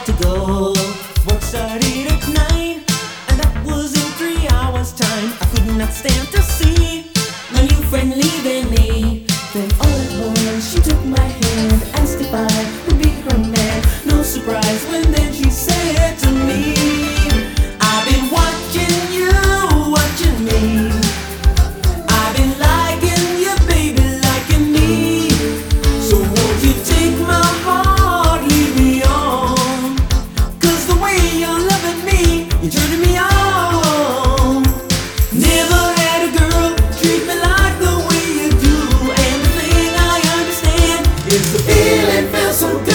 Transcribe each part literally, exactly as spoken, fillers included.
to go. Work started at nine, and that was in three hours' time. I could not stand to see my new friend leaving me. Then all at once she took my hand, asked if I would be her man. No surprise when then she said to me, I've been watching you, watching me. I've been liking you, baby, liking me. So won't you take my heart, lead me on? 'Cause the way you're loving me, you're turning me on. Never had a girl treat me like the way you do. And the thing I understand is the feeling feels so good.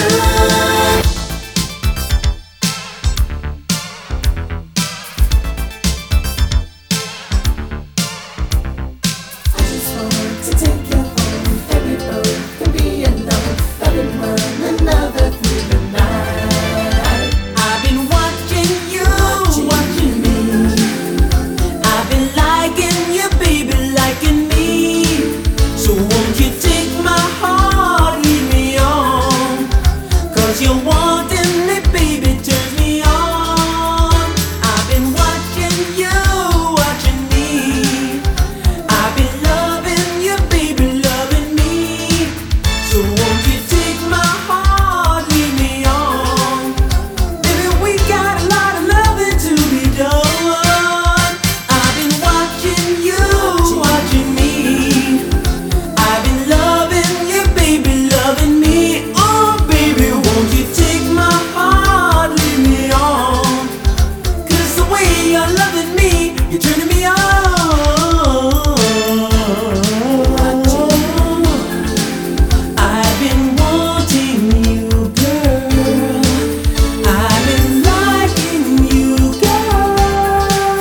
You're wanting me, baby, turn me on. I've been watching you, watching me. I've been loving you, baby, loving me. So won't you take my heart, lead me on? Baby, we got a lot of loving to be done. I've been watching you, watching me. I've been loving you, baby, loving me. Oh, baby, won't you take my heart, lead me on? 'Cause the way you're loving me, you're turning me on. I've been wanting you, girl. I've been liking you,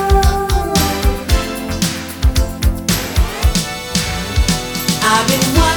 girl. I've been